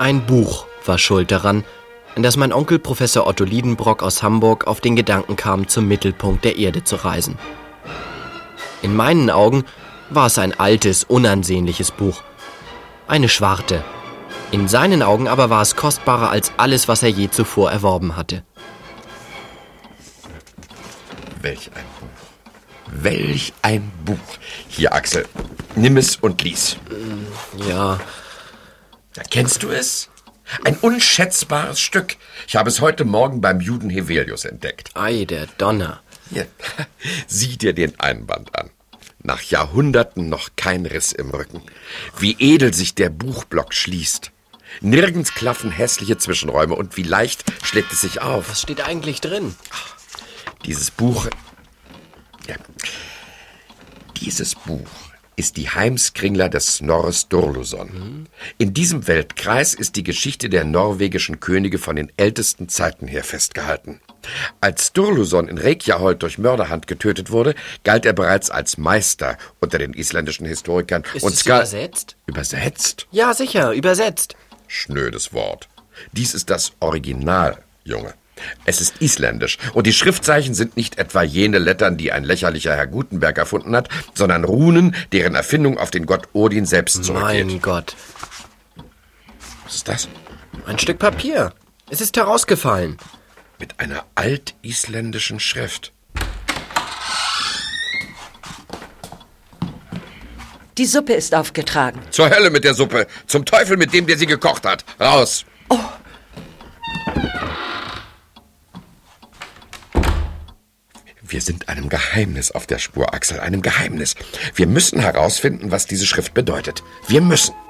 Ein Buch war schuld daran, dass mein Onkel Professor Otto Liedenbrock aus Hamburg auf den Gedanken kam, zum Mittelpunkt der Erde zu reisen. In meinen Augen war es ein altes, unansehnliches Buch. Eine Schwarte. In seinen Augen aber war es kostbarer als alles, was er je zuvor erworben hatte. Welch ein Buch. Welch ein Buch. Hier, Axel, nimm es und lies. Ja. Kennst du es? Ein unschätzbares Stück. Ich habe es heute Morgen beim Juden Hevelius entdeckt. Ei, der Donner. Hier, sieh dir den Einband an. Nach Jahrhunderten noch kein Riss im Rücken. Wie edel sich der Buchblock schließt. Nirgends klaffen hässliche Zwischenräume und wie leicht schlägt es sich auf. Was steht eigentlich drin? Dieses Buch... Ja, dieses Buch ist die Heimskringla des Snorre Sturluson. In diesem Weltkreis ist die Geschichte der norwegischen Könige von den ältesten Zeiten her festgehalten. Als Sturluson in Reykjavík durch Mörderhand getötet wurde, galt er bereits als Meister unter den isländischen Historikern. Ist es übersetzt? Übersetzt? Ja, sicher, übersetzt. Schnödes Wort. Dies ist das Original, Junge. Es ist isländisch und die Schriftzeichen sind nicht etwa jene Lettern, die ein lächerlicher Herr Gutenberg erfunden hat, sondern Runen, deren Erfindung auf den Gott Odin selbst zurückgeht. Mein Gott. Was ist das? Ein Stück Papier. Es ist herausgefallen. Mit einer altisländischen Schrift. Die Suppe ist aufgetragen. Zur Hölle mit der Suppe. Zum Teufel mit dem, der sie gekocht hat. Raus. Oh. Wir sind einem Geheimnis auf der Spur, Axel. Einem Geheimnis. Wir müssen herausfinden, was diese Schrift bedeutet. Wir müssen.